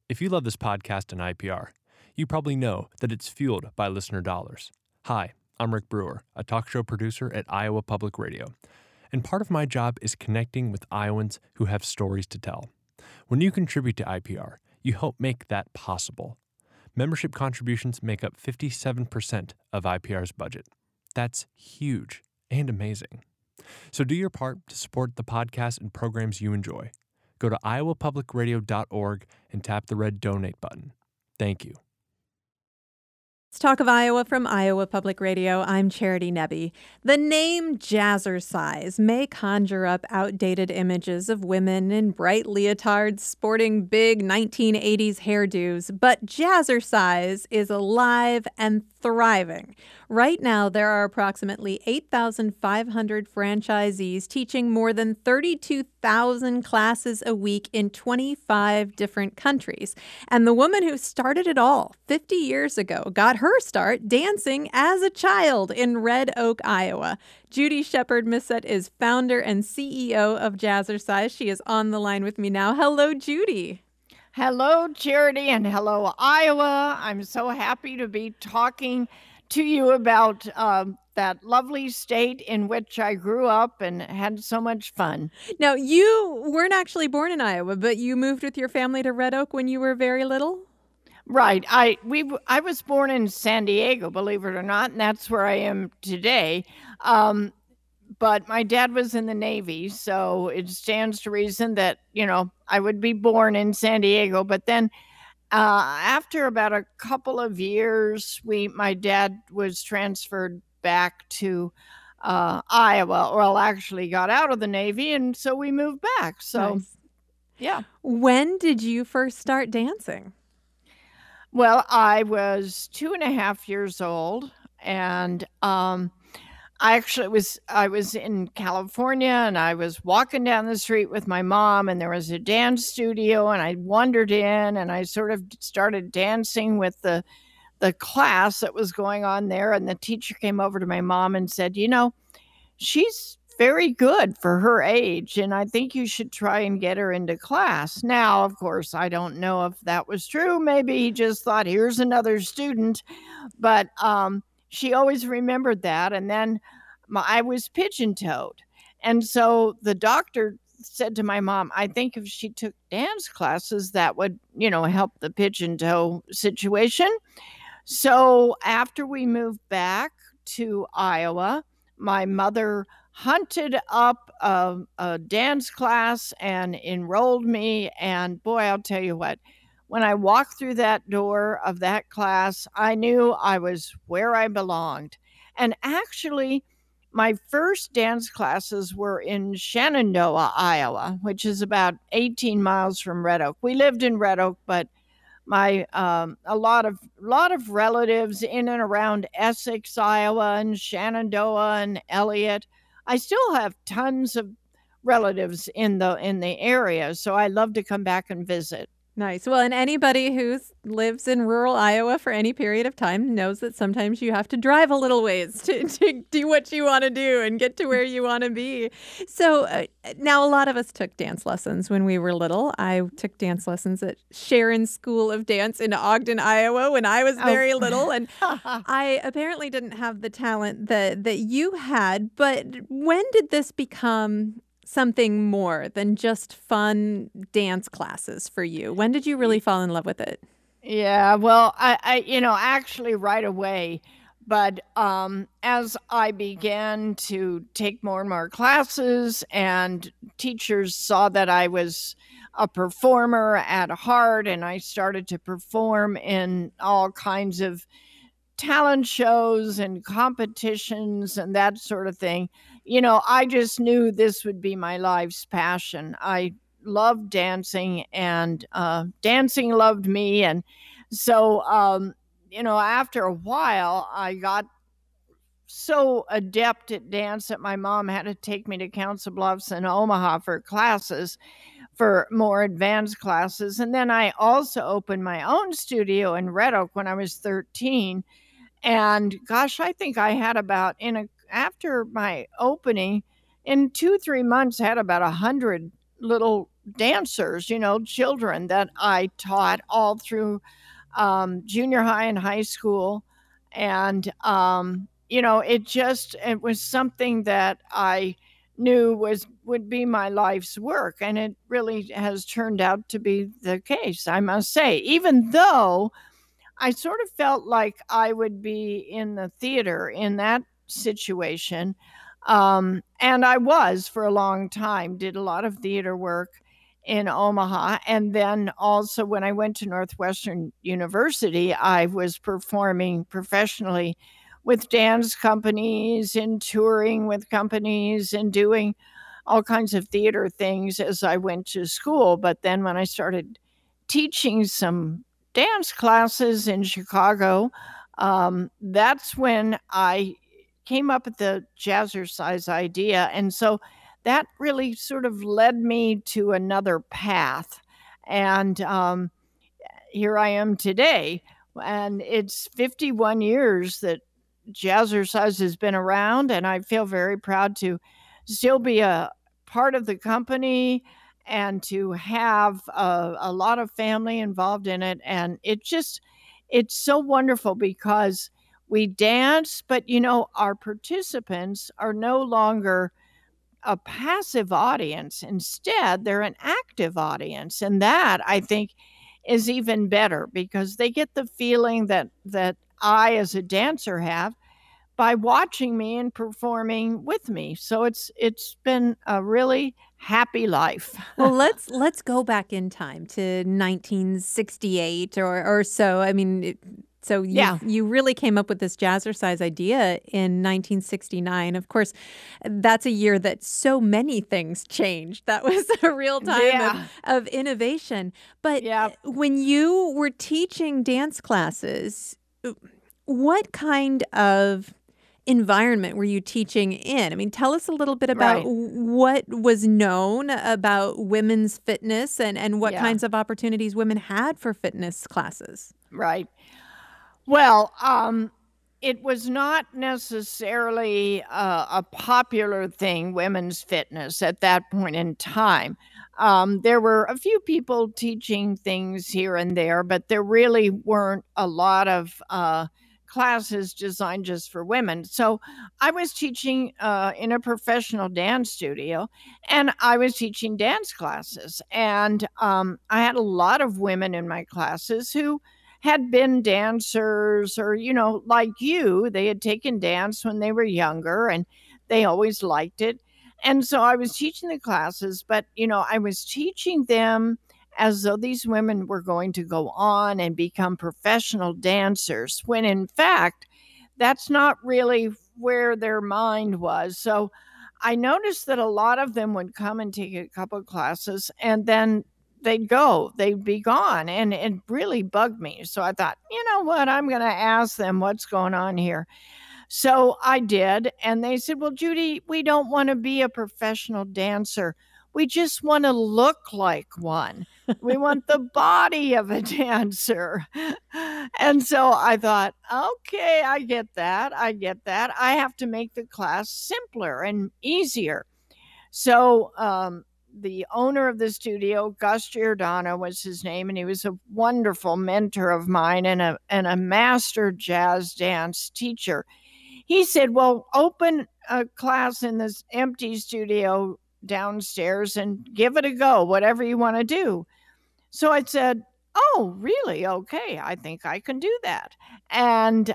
If you love this podcast and IPR, you probably know that it's fueled by listener dollars. Hi, I'm Rick Brewer, a talk show producer at Iowa Public Radio, and part of my job is connecting with Iowans who have stories to tell. When you contribute to IPR, you help make that possible. Membership contributions make up 57% of IPR's budget. That's huge and amazing. So do your part to support the podcast and programs you enjoy. Go to iowapublicradio.org and tap the red donate button. Thank you. Let's talk of Iowa from Iowa Public Radio. I'm Charity Nebbe. The name jazzercise may conjure up outdated images of women in bright leotards sporting big 1980s hairdos, but jazzercise is alive and thriving. Right now, there are approximately 8,500 franchisees teaching more than 32,000 classes a week in 25 different countries. And the woman who started it all 50 years ago got her start dancing as a child in Red Oak, Iowa. Judy Shepard-Missett is founder and CEO of Jazzercise. She is on the line with me now. Hello, Judy. Hello, Charity, and hello, Iowa. I'm so happy to be talking to you about that lovely state in which I grew up and had so much fun. Now, you weren't actually born in Iowa, but you moved with your family to Red Oak when you were very little? Right. I was born in San Diego, believe it or not, and that's where I am today. But my dad was in the Navy, so it stands to reason that, I would be born in San Diego. But then after about a couple of years, my dad was transferred back to Iowa, or actually got out of the Navy, and so we moved back. So, Nice. Yeah. When did you first start dancing? Well, I was 2.5 years old, and I was in California, and I was walking down the street with my mom, and there was a dance studio, and I wandered in, and I sort of started dancing with the class that was going on there. And the teacher came over to my mom and said, she's very good for her age, and I think you should try and get her into class. Now, of course, I don't know if that was true. Maybe he just thought, here's another student. But she always remembered that. And then I was pigeon-toed. And so the doctor said to my mom, I think if she took dance classes, that would, help the pigeon-toe situation. So after we moved back to Iowa, my mother hunted up a dance class and enrolled me. And boy, I'll tell you what, when I walked through that door of that class, I knew I was where I belonged. And actually, my first dance classes were in Shenandoah, Iowa, which is about 18 miles from Red Oak. We lived in Red Oak, but a lot of relatives in and around Essex, Iowa, and Shenandoah and Elliott. I still have tons of relatives in the area, so I love to come back and visit. Nice. Well, and anybody who lives in rural Iowa for any period of time knows that sometimes you have to drive a little ways to do what you want to do and get to where you want to be. So now a lot of us took dance lessons when we were little. I took dance lessons at Sharon School of Dance in Ogden, Iowa when I was very little. And I apparently didn't have the talent that you had. But when did this become something more than just fun dance classes for you? When did you really fall in love with it? Yeah, well, I actually right away. But as I began to take more and more classes, and teachers saw that I was a performer at heart, and I started to perform in all kinds of talent shows and competitions and that sort of thing, I just knew this would be my life's passion. I loved dancing, and dancing loved me. And so, after a while, I got so adept at dance that my mom had to take me to Council Bluffs and Omaha for classes, for more advanced classes. And then I also opened my own studio in Red Oak when I was 13. And gosh, I think I had about, after my opening, in 2-3 months, had about 100 little dancers, children that I taught all through junior high and high school. And, it was something that I knew would be my life's work. And it really has turned out to be the case, I must say, even though I sort of felt like I would be in the theater in that situation. And I was for a long time, did a lot of theater work in Omaha. And then also when I went to Northwestern University, I was performing professionally with dance companies and touring with companies and doing all kinds of theater things as I went to school. But then when I started teaching some dance classes in Chicago, that's when I came up with the Jazzercise idea. And so that really sort of led me to another path. And here I am today. And it's 51 years that Jazzercise has been around. And I feel very proud to still be a part of the company and to have a lot of family involved in it. And it's so wonderful because we dance, but our participants are no longer a passive audience. Instead, they're an active audience. And that, I think, is even better because they get the feeling that I, as a dancer, have by watching me and performing with me. So it's been a really happy life. Well, let's go back in time to 1968 or so. I mean, so you really came up with this Jazzercise idea in 1969. Of course, that's a year that so many things changed. That was a real time of innovation. But when you were teaching dance classes, what kind of environment were you teaching in? I mean, tell us a little bit about what was known about women's fitness and what kinds of opportunities women had for fitness classes. Right. Well, it was not necessarily a popular thing, women's fitness, at that point in time. There were a few people teaching things here and there, but there really weren't a lot of classes designed just for women. So I was teaching in a professional dance studio, and I was teaching dance classes. And I had a lot of women in my classes who had been dancers or, like you, they had taken dance when they were younger and they always liked it. And so I was teaching the classes, but, I was teaching them as though these women were going to go on and become professional dancers, when in fact, that's not really where their mind was. So I noticed that a lot of them would come and take a couple of classes and then they'd be gone. And it really bugged me. So I thought, you know what, I'm going to ask them what's going on here. So I did. And they said, well, Judy, we don't want to be a professional dancer. We just want to look like one. We want the body of a dancer. And so I thought, okay, I get that. I have to make the class simpler and easier. So the owner of the studio, Gus Giordano was his name, and he was a wonderful mentor of mine and a master jazz dance teacher. He said, well, open a class in this empty studio downstairs and give it a go, whatever you want to do. So I said, oh, really? Okay, I think I can do that. And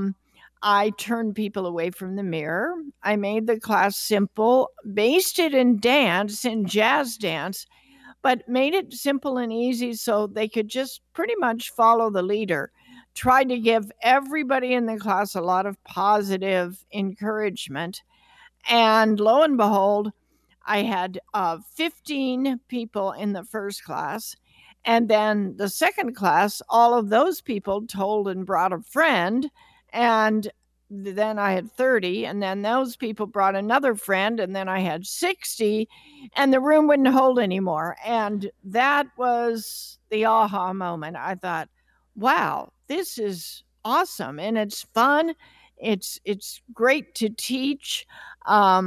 I turned people away from the mirror. I made the class simple, based it in dance, in jazz dance, but made it simple and easy so they could just pretty much follow the leader. Tried to give everybody in the class a lot of positive encouragement. And lo and behold, I had 15 people in the first class. And then the second class, all of those people told and brought a friend. And then I had 30. And then those people brought another friend. And then I had 60. And the room wouldn't hold anymore. And that was the aha moment. I thought, wow, this is awesome. And it's fun. It's great to teach.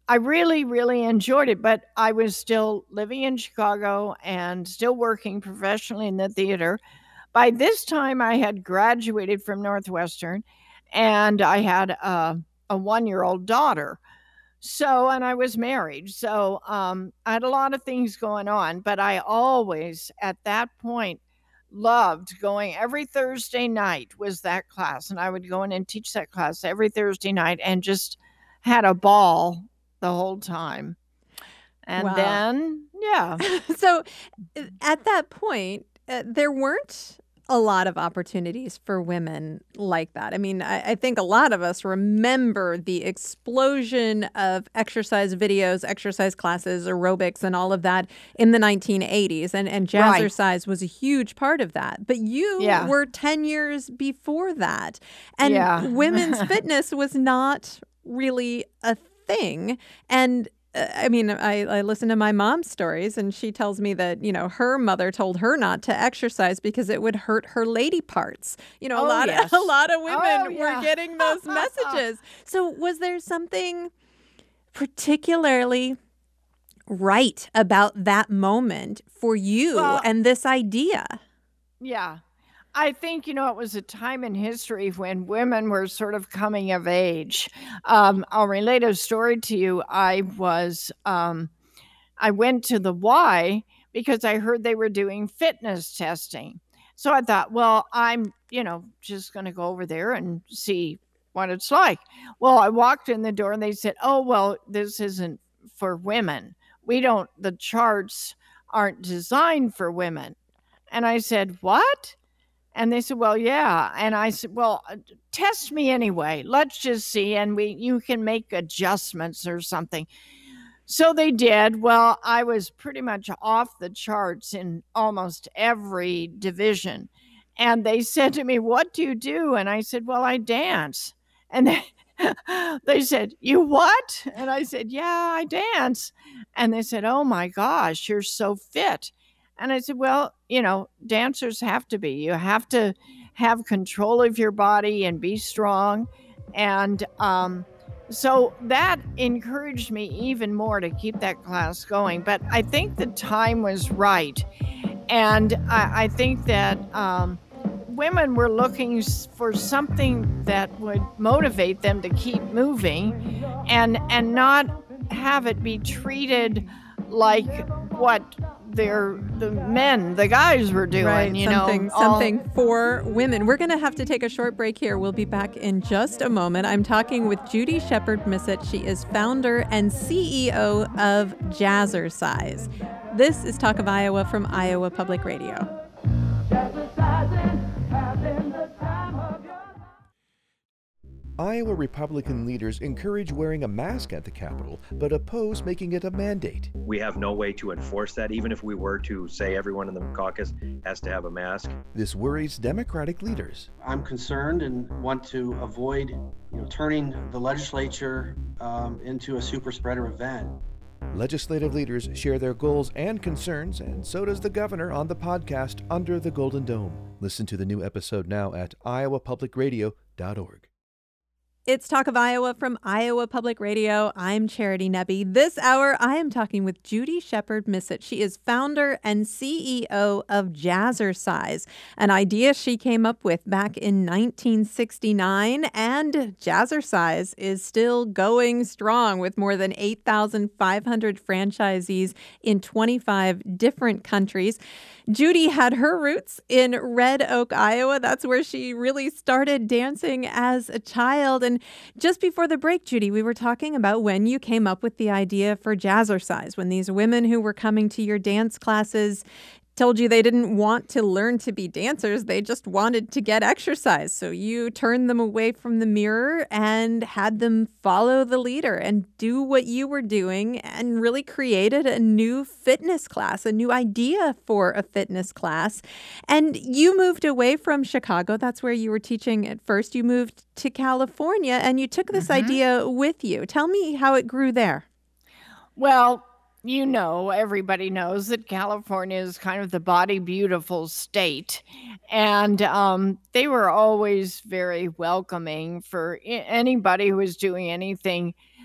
I really, really enjoyed it, but I was still living in Chicago and still working professionally in the theater. By this time, I had graduated from Northwestern, and I had a 1-year-old daughter. So, and I was married. So, I had a lot of things going on, but I always, at that point, loved going. Every Thursday night was that class, and I would go in and teach that class every Thursday night and just had a ball the whole time. And Wow. then, yeah. So at that point, there weren't a lot of opportunities for women like that. I mean, I think a lot of us remember the explosion of exercise videos, exercise classes, aerobics, and all of that in the 1980s. And Right. jazzercise was a huge part of that. But you Yeah. were 10 years before that. And Yeah. women's fitness was not really a thing. And I mean, I listen to my mom's stories, and she tells me that, her mother told her not to exercise because it would hurt her lady parts. A Oh, lot yes. of a lot of women Oh, were yeah. getting those messages. So was there something particularly right about that moment for you Well, and this idea? yeah. I think, it was a time in history when women were sort of coming of age. I'll relate a story to you. I went to the Y because I heard they were doing fitness testing. So I thought, well, I'm, just going to go over there and see what it's like. Well, I walked in the door and they said, oh, well, this isn't for women. The charts aren't designed for women. And I said, what? And they said, well, yeah. And I said, well, test me anyway. Let's just see. And you can make adjustments or something. So they did. Well, I was pretty much off the charts in almost every division. And they said to me, what do you do? And I said, well, I dance. And they said, you what? And I said, yeah, I dance. And they said, oh my gosh, you're so fit. And I said, well, dancers have to be. You have to have control of your body and be strong. And so that encouraged me even more to keep that class going. But I think the time was right. And I think that women were looking for something that would motivate them to keep moving and not have it be treated like what the guys were doing, Right, something for women. We're going to have to take a short break here. We'll be back in just a moment. I'm talking with Judy Shepard-Missett. She is founder and CEO of Jazzercise. This is Talk of Iowa from Iowa Public Radio. Iowa Republican leaders encourage wearing a mask at the Capitol, but oppose making it a mandate. We have no way to enforce that, even if we were to say everyone in the caucus has to have a mask. This worries Democratic leaders. I'm concerned and want to avoid turning the legislature into a super spreader event. Legislative leaders share their goals and concerns, and so does the governor on the podcast Under the Golden Dome. Listen to the new episode now at iowapublicradio.org. It's Talk of Iowa from Iowa Public Radio. I'm Charity Nebbe. This hour, I am talking with Judy Shepard-Missett. She is founder and CEO of Jazzercise, an idea she came up with back in 1969. And Jazzercise is still going strong with more than 8,500 franchisees in 25 different countries. Judy had her roots in Red Oak, Iowa. That's where she really started dancing as a child. And just before the break, Judy, we were talking about when you came up with the idea for Jazzercise, when these women who were coming to your dance classes told you they didn't want to learn to be dancers. They just wanted to get exercise. So you turned them away from the mirror and had them follow the leader and do what you were doing and really created a new fitness class, a new idea for a fitness class. And you moved away from Chicago. That's where you were teaching at first. You moved to California and you took this idea with you. Tell me how it grew there. Well, everybody knows that California is kind of the body beautiful state. And they were always very welcoming for anybody who was doing anything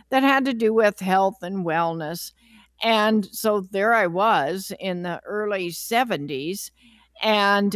that had to do with health and wellness. And so there I was in the early 70s. And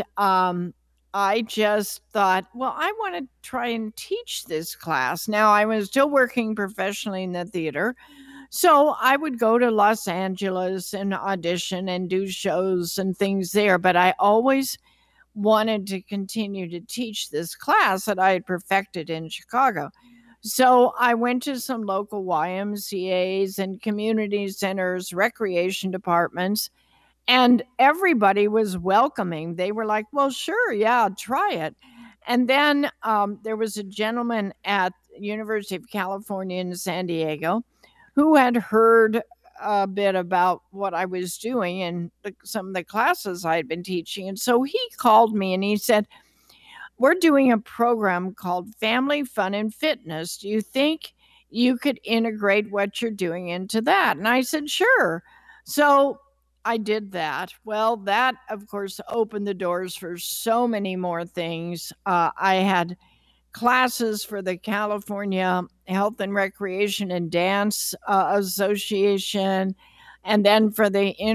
I just thought, well, I want to try and teach this class. Now, I was still working professionally in the theater. So I would go to Los Angeles and audition and do shows and things there. But I always wanted to continue to teach this class that I had perfected in Chicago. So I went to some local YMCAs and community centers, recreation departments, and everybody was welcoming. They were like, well, sure, yeah, try it. And then there was a gentleman at University of California in San Diego who had heard a bit about what I was doing and some of the classes I had been teaching. And so he called me and he said, we're doing a program called Family Fun and Fitness. Do you think you could integrate what you're doing into that? And I said, sure. So I did that. Well, that, of course, opened the doors for so many more things. I had classes for the California Health and Recreation and Dance Association, and then for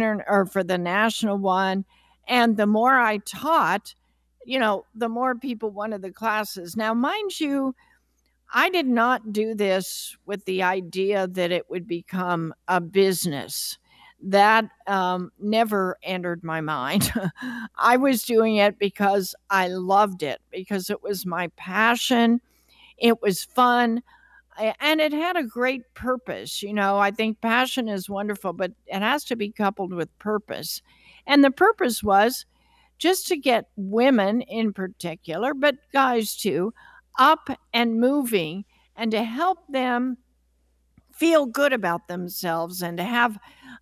the national one. And the more I taught, the more people wanted the classes. Now, mind you, I did not do this with the idea that it would become a business. That never entered my mind. I was doing it because I loved it, because it was my passion. It was fun, and it had a great purpose. I think passion is wonderful, but it has to be coupled with purpose. And the purpose was just to get women in particular, but guys too, up and moving, and to help them feel good about themselves and to have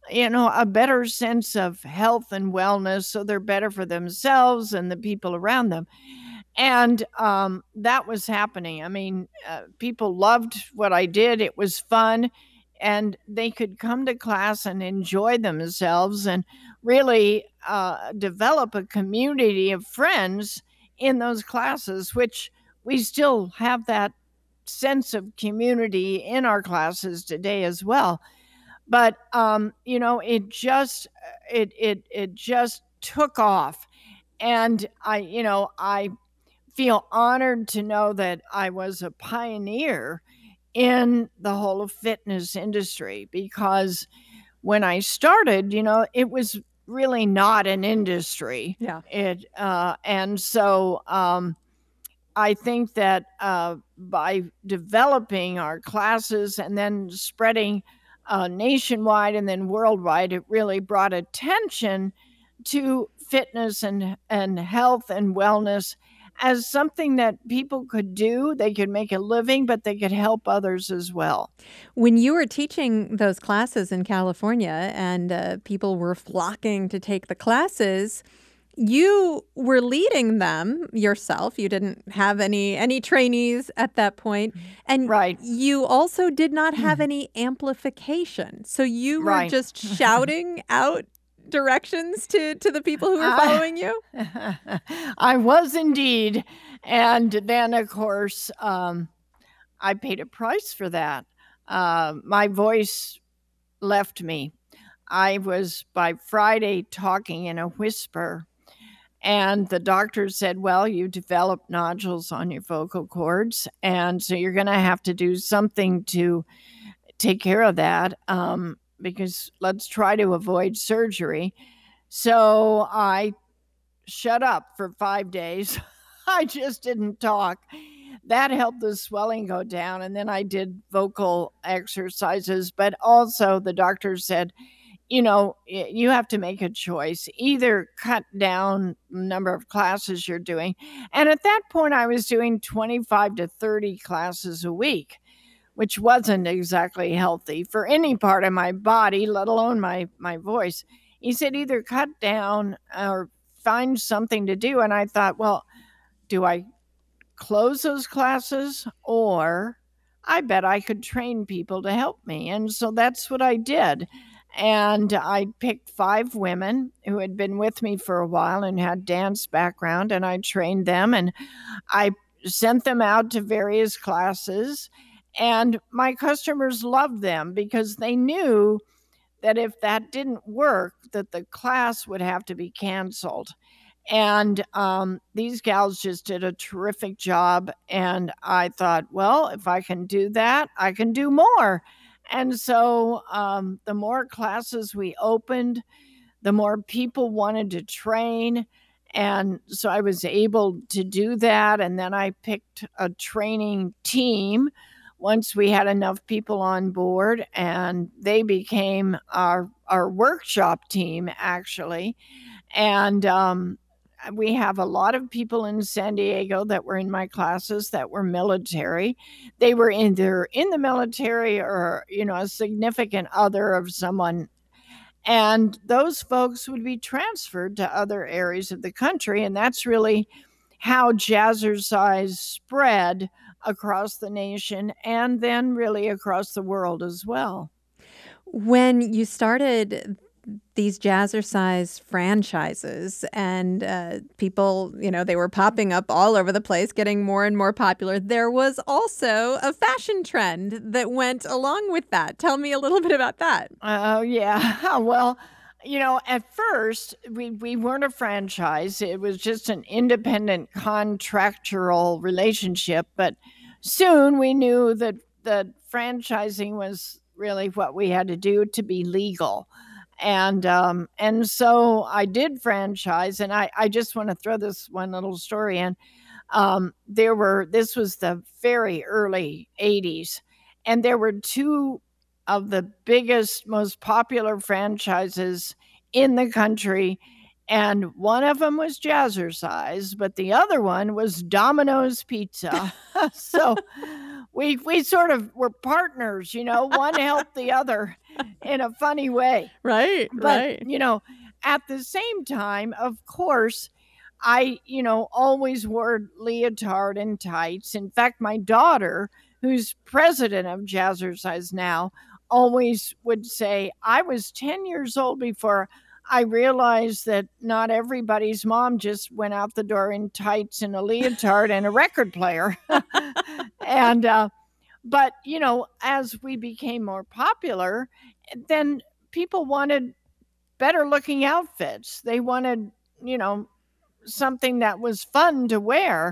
a better sense of health and wellness, so they're better for themselves and the people around them. And that was happening. I mean, people loved what I did. It was fun, and they could come to class and enjoy themselves and really develop a community of friends in those classes, which we still have that sense of community in our classes today as well. But it just took off, and I feel honored to know that I was a pioneer in the whole fitness industry, because when I started, it was really not an industry. Yeah. And so I think that by developing our classes and then spreading nationwide and then worldwide, it really brought attention to fitness and health and wellness as something that people could do. They could make a living, but they could help others as well. When you were teaching those classes in California and people were flocking to take the classes, you were leading them yourself. You didn't have any trainees at that point. And right. You also did not have any amplification. So you were right. just shouting out directions to the people who were following you? I was indeed. And then, of course, I paid a price for that. My voice left me. I was by Friday talking in a whisper. And the doctor said, well, you developed nodules on your vocal cords, and so you're going to have to do something to take care of that, because let's try to avoid surgery. So I shut up for 5 days. I just didn't talk. That helped the swelling go down, and then I did vocal exercises. But also the doctor said, you have to make a choice. Either cut down the number of classes you're doing. And at that point, I was doing 25 to 30 classes a week, which wasn't exactly healthy for any part of my body, let alone my voice. He said, either cut down or find something to do. And I thought, well, do I close those classes, or I bet I could train people to help me? And so that's what I did. And I picked 5 women who had been with me for a while and had dance background, and I trained them, and I sent them out to various classes. And my customers loved them because they knew that if that didn't work, that the class would have to be canceled. And these gals just did a terrific job. And I thought, well, if I can do that, I can do more. And so the more classes we opened, the more people wanted to train. And so I was able to do that. And then I picked a training team once we had enough people on board, and they became our workshop team, actually. And we have a lot of people in San Diego that were in my classes that were military. They were either in the military or, a significant other of someone. And those folks would be transferred to other areas of the country. And that's really how Jazzercise spread across the nation and then really across the world as well. When you started these Jazzercise franchises and people, they were popping up all over the place, getting more and more popular, there was also a fashion trend that went along with that. Tell me a little bit about that. Oh, yeah. Well, at first, we weren't a franchise. It was just an independent contractual relationship. But soon we knew that franchising was really what we had to do to be legal. And so I did franchise, and I just want to throw this one little story in. This was the very early 80s, and there were two of the biggest, most popular franchises in the country. And one of them was Jazzercise, but the other one was Domino's Pizza. So we sort of were partners, one helped the other in a funny way. Right, but, at the same time, of course, I, always wore leotard and tights. In fact, my daughter, who's president of Jazzercise now, always would say, I was 10 years old before I realized that not everybody's mom just went out the door in tights and a leotard and a record player. And, but, as we became more popular, then people wanted better looking outfits. They wanted, something that was fun to wear.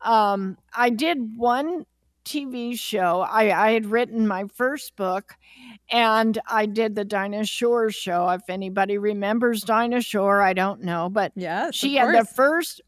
I did one TV show. I had written my first book, and I did the Dinah Shore show. If anybody remembers Dinah Shore, I don't know, but yes, she had the first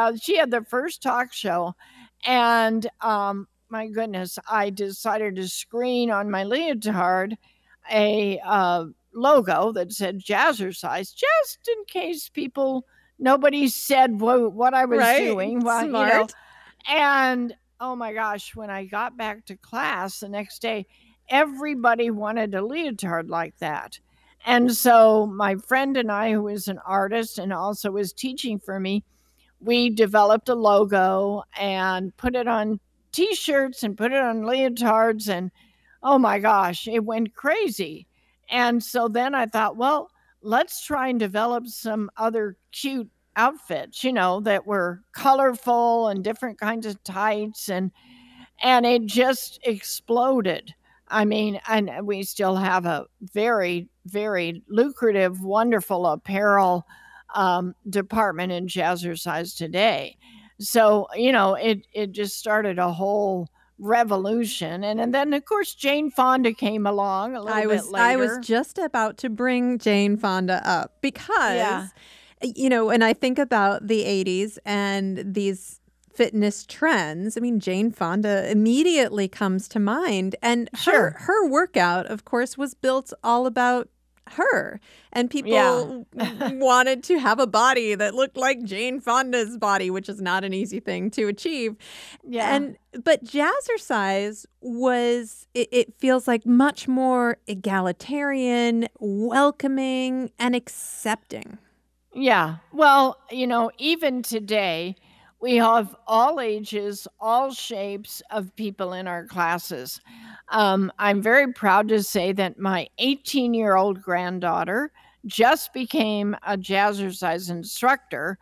talk show. And my goodness, I decided to screen on my leotard a logo that said Jazzercise, just in case nobody said what I was doing. Well, smart. And oh my gosh, when I got back to class the next day, everybody wanted a leotard like that. And so my friend and I, who is an artist and also was teaching for me, we developed a logo and put it on T-shirts and put it on leotards. And oh my gosh, it went crazy. And so then I thought, well, let's try and develop some other cute outfits, that were colorful and different kinds of tights. And it just exploded. I mean, and we still have a very, very lucrative, wonderful apparel department in Jazzercise today. So, it just started a whole revolution. And then, of course, Jane Fonda came along a little bit later. I was just about to bring Jane Fonda up because, when I think about the 80s and these fitness trends, I mean, Jane Fonda immediately comes to mind. And her workout, of course, was built all about her. And people wanted to have a body that looked like Jane Fonda's body, which is not an easy thing to achieve. Yeah. But Jazzercise was, it feels like much more egalitarian, welcoming, and accepting. Yeah. Well, even today, we have all ages, all shapes of people in our classes. I'm very proud to say that my 18-year-old granddaughter just became a Jazzercise instructor.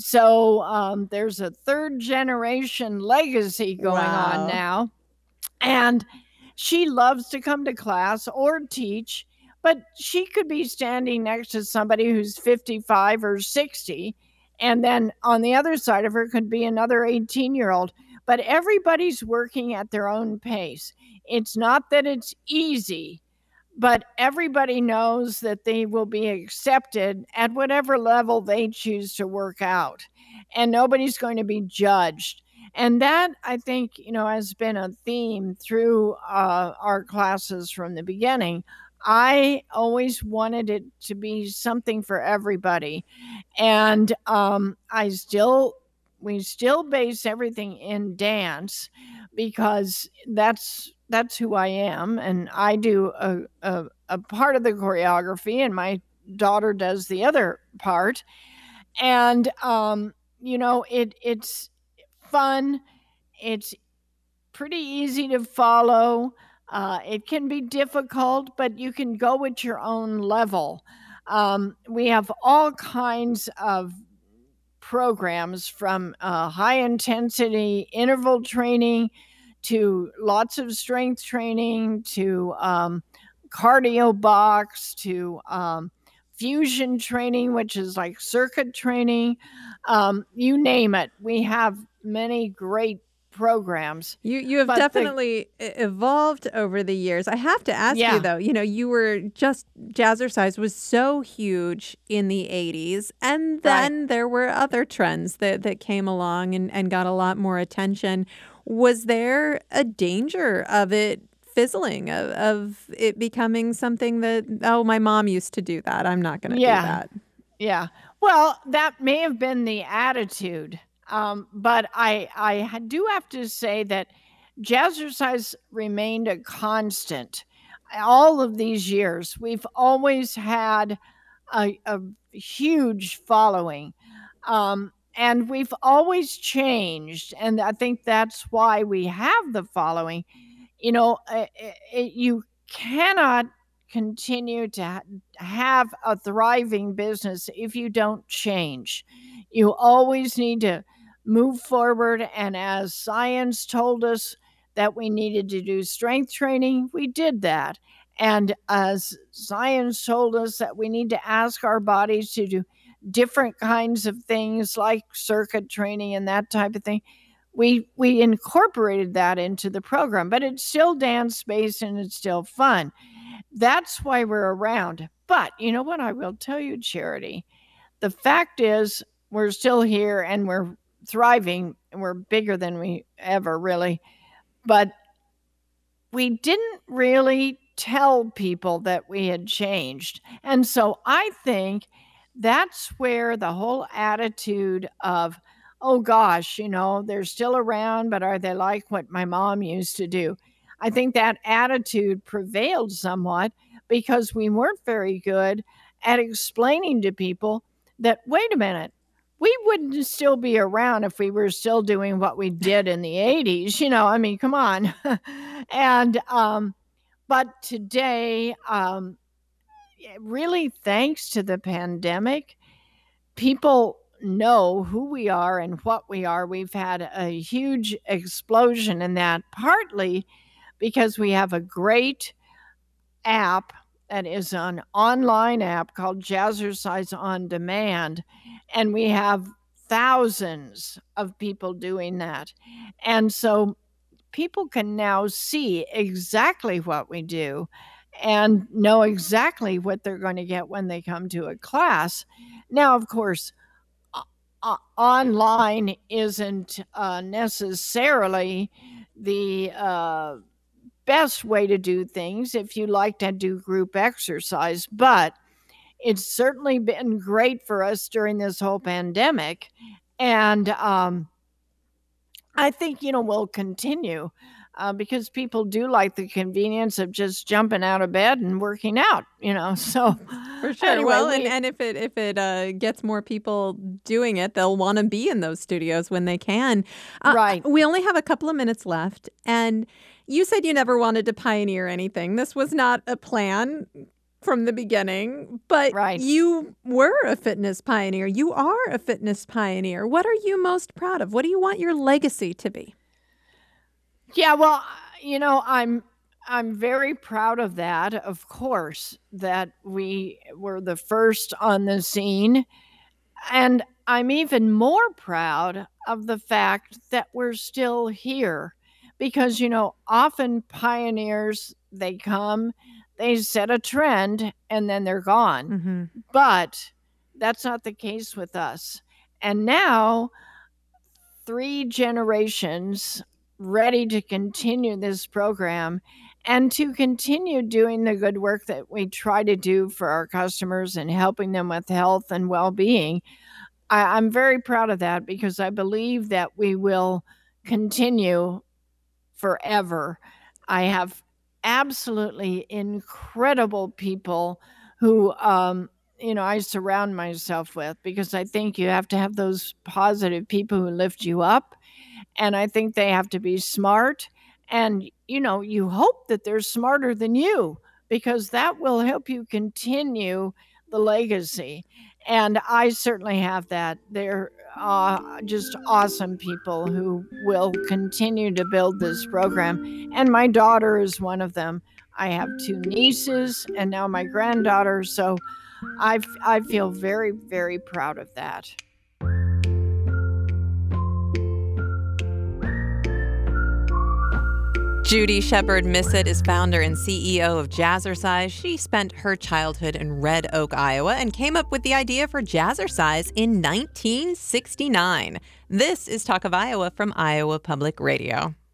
So there's a third generation legacy going on now. And she loves to come to class or teach, but she could be standing next to somebody who's 55 or 60. And then on the other side of her could be another 18-year-old. But everybody's working at their own pace. It's not that it's easy, but everybody knows that they will be accepted at whatever level they choose to work out. And nobody's going to be judged. And that, I think, has been a theme through our classes from the beginning. I always wanted it to be something for everybody. And we still base everything in dance because that's who I am. And I do a part of the choreography, and my daughter does the other part. And, it's fun. It's pretty easy to follow. It can be difficult, but you can go at your own level. We have all kinds of programs from high intensity interval training to lots of strength training to cardio box to fusion training, which is like circuit training. You name it. We have many great programs. You have definitely evolved over the years. I have to ask you, though, you were just, Jazzercise was so huge in the 80s. And then there were other trends that came along and got a lot more attention. Was there a danger of it fizzling, of it becoming something that, oh, my mom used to do that, I'm not going to do that? Yeah. Well, that may have been the attitude. But I do have to say that Jazzercise remained a constant. All of these years, we've always had a huge following. And we've always changed. And I think that's why we have the following. You cannot continue to have a thriving business if you don't change. You always need to move forward. And as science told us that we needed to do strength training, we did that. And as science told us that we need to ask our bodies to do different kinds of things like circuit training and that type of thing, we incorporated that into the program. But it's still dance-based and it's still fun. That's why we're around. But you know what I will tell you, Charity? The fact is, we're still here and we're thriving and we're bigger than we ever really. But we didn't really tell people that we had changed. And so I think that's where the whole attitude of, oh gosh, they're still around, but are they like what my mom used to do? I think that attitude prevailed somewhat because we weren't very good at explaining to people that, wait a minute, we wouldn't still be around if we were still doing what we did in the 80s. Come on. And, but today, really thanks to the pandemic, people know who we are and what we are. We've had a huge explosion in that, partly because we have a great app that is an online app called Jazzercise On Demand. And we have thousands of people doing that. And so people can now see exactly what we do and know exactly what they're going to get when they come to a class. Now, of course, online isn't necessarily the best way to do things if you like to do group exercise, but it's certainly been great for us during this whole pandemic. And I think, we'll continue because people do like the convenience of just jumping out of bed and working out, so. For sure. Anyway, well, and if it gets more people doing it, they'll want to be in those studios when they can. Right. We only have a couple of minutes left. And you said you never wanted to pioneer anything. This was not a plan from the beginning, but you were a fitness pioneer. You are a fitness pioneer. What are you most proud of? What do you want your legacy to be? Yeah, well, I'm very proud of that, of course, that we were the first on the scene. And I'm even more proud of the fact that we're still here because, often pioneers, they come, they set a trend, and then they're gone. Mm-hmm. But that's not the case with us. And now, 3 generations ready to continue this program and to continue doing the good work that we try to do for our customers and helping them with health and well-being. I'm very proud of that because I believe that we will continue forever. I have absolutely incredible people who, I surround myself with because I think you have to have those positive people who lift you up. And I think they have to be smart. And, you hope that they're smarter than you because that will help you continue the legacy. And I certainly have that. They're just awesome people who will continue to build this program. And my daughter is one of them. I have 2 nieces and now my granddaughter. So I feel very, very proud of that. Judy Shepard Missett is founder and CEO of Jazzercise. She spent her childhood in Red Oak, Iowa, and came up with the idea for Jazzercise in 1969. This is Talk of Iowa from Iowa Public Radio.